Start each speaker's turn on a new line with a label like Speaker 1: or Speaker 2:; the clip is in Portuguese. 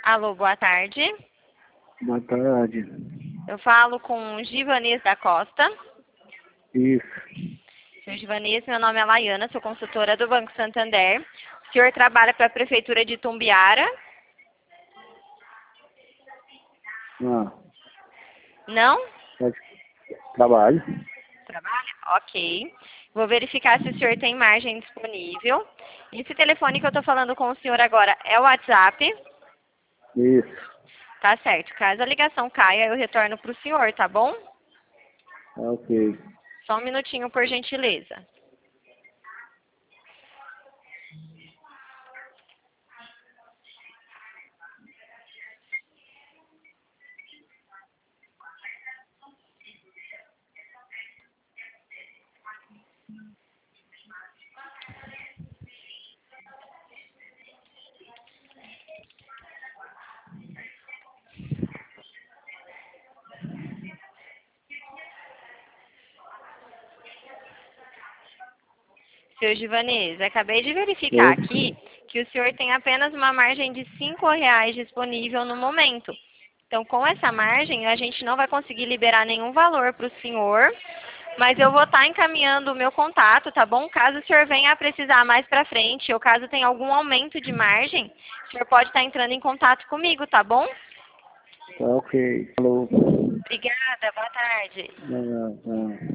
Speaker 1: Alô, boa tarde.
Speaker 2: Boa tarde.
Speaker 1: Eu falo com Givanês da Costa.
Speaker 2: Isso.
Speaker 1: Senhor Givanês, meu nome é Laiana, sou consultora do Banco Santander. O senhor trabalha para a Prefeitura de Itumbiara?
Speaker 2: Ah,
Speaker 1: Não?
Speaker 2: trabalho.
Speaker 1: Trabalha? Ok. Vou verificar se o senhor tem margem disponível. Esse telefone que eu estou falando com o senhor agora é o WhatsApp?
Speaker 2: Isso.
Speaker 1: Tá certo. Caso a ligação caia, eu retorno para o senhor, tá bom?
Speaker 2: Ok.
Speaker 1: Só um minutinho, por gentileza. Seu Givanês, acabei de verificar
Speaker 2: Oi.
Speaker 1: aqui que o senhor tem apenas uma margem de R$ 5 disponível no momento. Então, com essa margem, a gente não vai conseguir liberar nenhum valor para o senhor, mas eu vou estar encaminhando o meu contato, tá bom? Caso o senhor venha a precisar mais para frente, ou caso tenha algum aumento de margem, o senhor pode estar entrando em contato comigo, tá bom?
Speaker 2: Tá ok. Falou.
Speaker 1: Obrigada, boa tarde.
Speaker 2: Ah, ah.